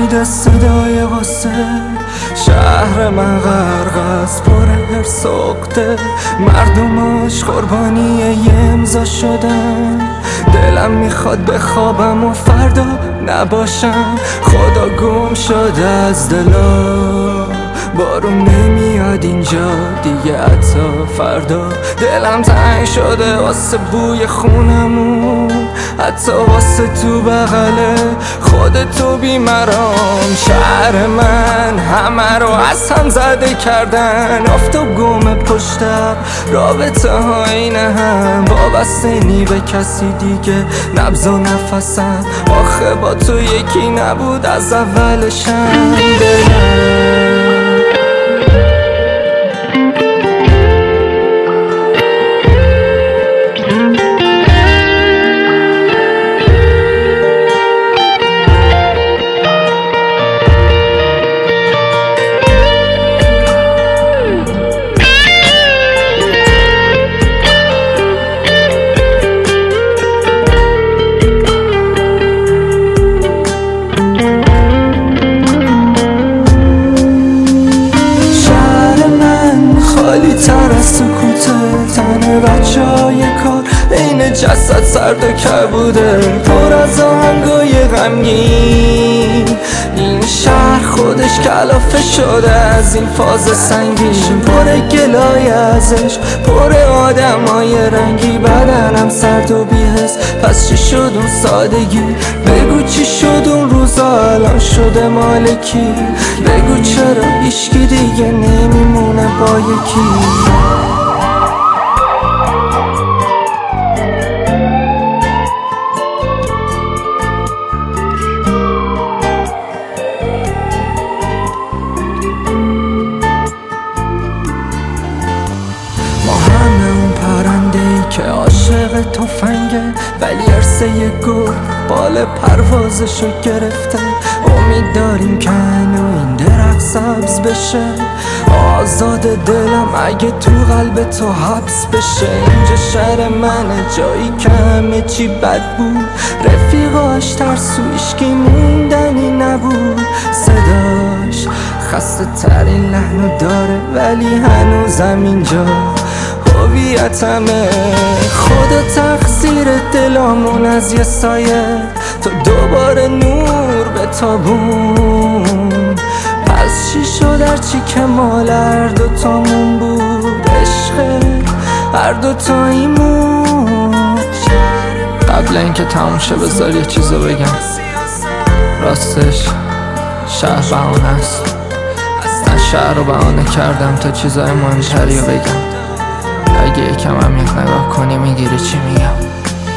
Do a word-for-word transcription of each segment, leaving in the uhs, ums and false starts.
نبوده صدای غصه. شهر من غرق است پر حرص و عقده، مردماش قربانی یه امضا شدن. دلم میخواد بخوابم و فردا نباشم، خدا گم شده از دلا. بارون نمیاد اینجا دیگه حتی فردا. دلم تنگ شده واسه بوی خونمون، حتی واسه تو بغله خودتو بیمرام. شهر من همه رو از هم زده کردن، آفتاب گم پشتم، رابطه ها اینه هم وابسته نی به کسی دیگه، نبض و نفسم آخه با تو یکی نبود از اولشم. دلم تر از سکوته، تن بچه های کار این جسد سرد و کبوده، پر از آهنگای غمگین. این شهر خودش کلافه شده از این فاز سنگین، پر گلای ازش، پر آدم های رنگی. بدنم سرد و بی‌حس، پس چی شد اون سادگی؟ بگو چی شد اون روزا الان شده مالکی؟ بگو چرا هیچکی دیگه نمیمونه با یکی؟ که عاشق تفنگه ولی عرصه گل بال پروازشو گرفته. امید داریم که هنو این درخت سبز بشه، آزاد دلم اگه تو قلب تو حبس بشه. اینجا شهر منه، جایی که همه چی بد بود، رفیقاش ترسو هیچکی موندنی نبود. صداش خسته ترین لحنو داره ولی هنوزم اینجا هویتمه. خدا تقصیر دلامون از یه سایه تا دوباره نور به تابون. پس چی شد هرچی که مال هر دوتامون بود؟ عشق هر دوتاییمون. قبل اینکه تموم شه بذار یه چیزو بگم، راستش شهر بهانه است. اصلا شهر رو بهانه کردم تا چیزای مهمتری رو بگم. اگه یکم عمیق نگاه کنی میگیری چی میگم.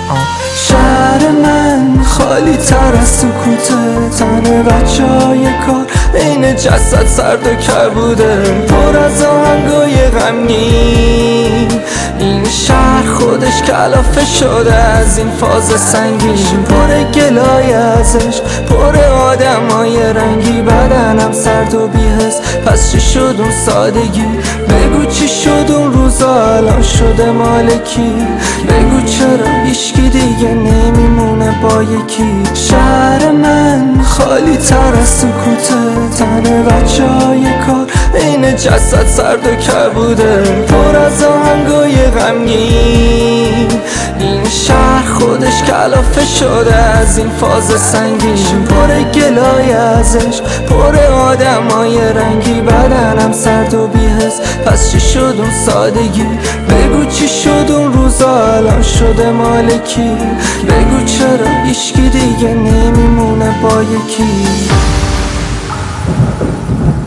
شهر من خالی تر از سکوته، تن بچه های کار این جسد سرد و کبوده، پر از آهنگای غمگین. این شهر خودش کلافه شده از این فاز سنگین، پر گلای ازش، پر آدم های رنگی. بدنم سرد و بی‌حس، پس چی شد اون سادگی؟ بگو چی شد اون روزا الان شده مالکی؟ بگو چرا هیچکی دیگه نمیمونه با یکی؟ شهر من خالی تر از سکوته، تن بچه های کار این جسد سرد و کبوده، پر از آهنگای غمگین. این شهر خودش کلافه شده از این فاز سنگین، پر گلای ازش، پر آدم های رنگی. بدنم سرد و بی‌حس، پس چی شد اون سادگی؟ بگو چی شد اون روزا الان شده مالکی؟ بگو چرا هیچکی دیگه نمیمونه با یکی؟